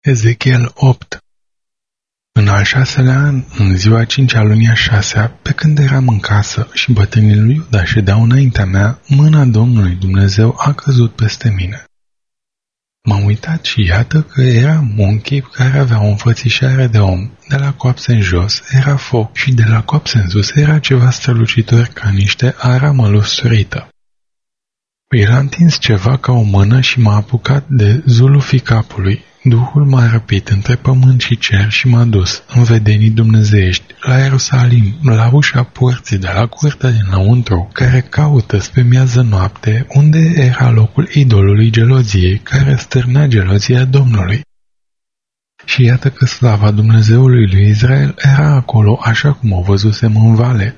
Ezechiel 8. În al 6-lea an, în ziua 5-a lunii a 6-a, pe când eram în casă și bătrânii lui Iuda ședeau înaintea mea, mâna Domnului Dumnezeu a căzut peste mine. M-am uitat și iată că era un chip care avea o înfățișare de om. De la coapse în jos era foc și de la coapse în sus era ceva strălucitor ca niște aramă lusurită. El a întins ceva ca o mână și m-a apucat de zulufii capului. Duhul m-a răpit între pământ și cer și m-a dus, în vedenii dumnezeiești, la Ierusalim, la ușa porții de la curtea dinăuntru, care caută spre miază noapte, unde era locul idolului geloziei, care stârnea gelozia Domnului. Și iată că slava Dumnezeului lui Israel era acolo așa cum o văzusem în vale.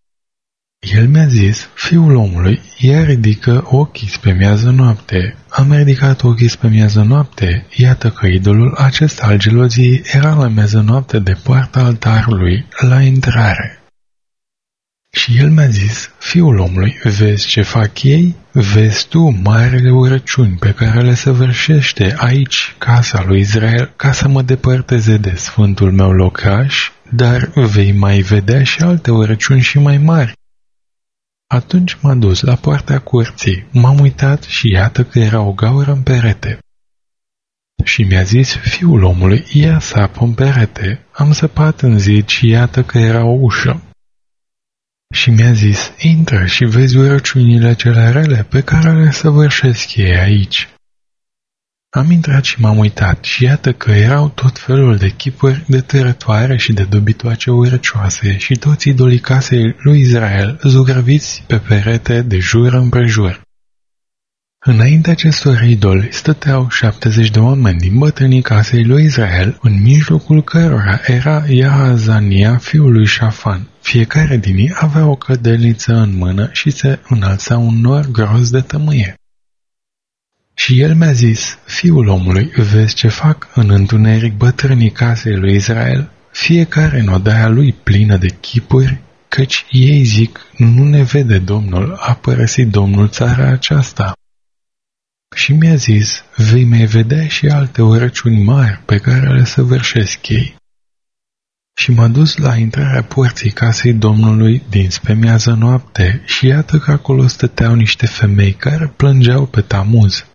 El mi-a zis, fiul omului, ea ridică ochii spre miază noapte. Am ridicat ochii spre miază noapte, iată că idolul acesta al geloziei era la miază noapte de poarta altarului, la intrare. Și el mi-a zis, fiul omului, vezi ce fac ei? Vezi tu marele urăciuni pe care le săvârșește aici casa lui Israel ca să mă depărteze de sfântul meu locaș, dar vei mai vedea și alte urăciuni și mai mari. Atunci m-a dus la poarta curții, m-am uitat și iată că era o gaură în perete. Și mi-a zis, fiul omului, ia sapă în perete. Am săpat în zid și iată că era o ușă. Și mi-a zis, intră și vezi urăciunile cele rele pe care le săvârșesc ei aici. Am intrat și m-am uitat și iată că erau tot felul de chipuri de târătoare și de dobitoace urăcioase și toți idolii casei lui Israel zugrăviți pe perete de jur împrejur. Înainte acestor idoli stăteau 70 de oameni din bătrânii casei lui Israel, în mijlocul cărora era Iahazania fiul lui Șafan. Fiecare din ei avea o cădelniță în mână și se înălța un nor gros de tămâie. Și el mi-a zis, fiul omului, vezi ce fac în întuneric bătrânii casei lui Israel, fiecare în odaia lui plină de chipuri, căci ei zic, nu ne vede Domnul, a părăsit Domnul țara aceasta. Și mi-a zis, vei mai vedea și alte urăciuni mari pe care le săvârșesc ei. Și m-a dus la intrarea porții casei Domnului dinspre miază noapte și iată că acolo stăteau niște femei care plângeau pe Tamuz.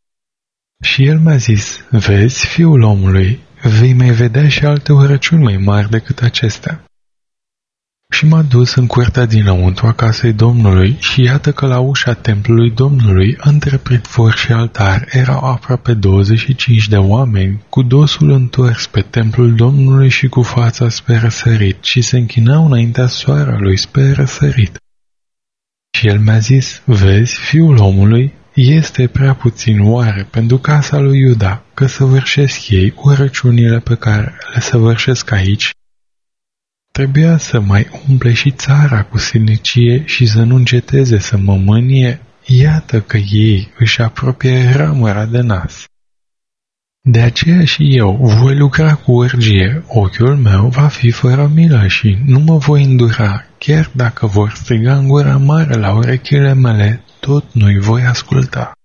Și el mi-a zis, vezi, fiul omului, vei mai vedea și alte urăciuni mai mari decât acestea. Și m-a dus în curtea dinăuntru a casei Domnului și iată că la ușa templului Domnului, între pritfor și altar, erau aproape 25 de oameni, cu dosul întors pe templul Domnului și cu fața spre răsărit și se închinau înaintea soarelui spre răsărit. Și el mi-a zis, vezi, fiul omului, este prea puțin oare pentru casa lui Iuda că săvârșesc ei urăciunile pe care le săvârșesc aici? Trebuia să mai umple și țara cu silnicie și să nu înceteze să mă mânie, iată că ei își apropie ramura de nas. De aceea și eu voi lucra cu urgie, ochiul meu va fi fără milă și nu mă voi îndura, chiar dacă vor striga în gura mare la urechile mele, tot nu-i voi asculta.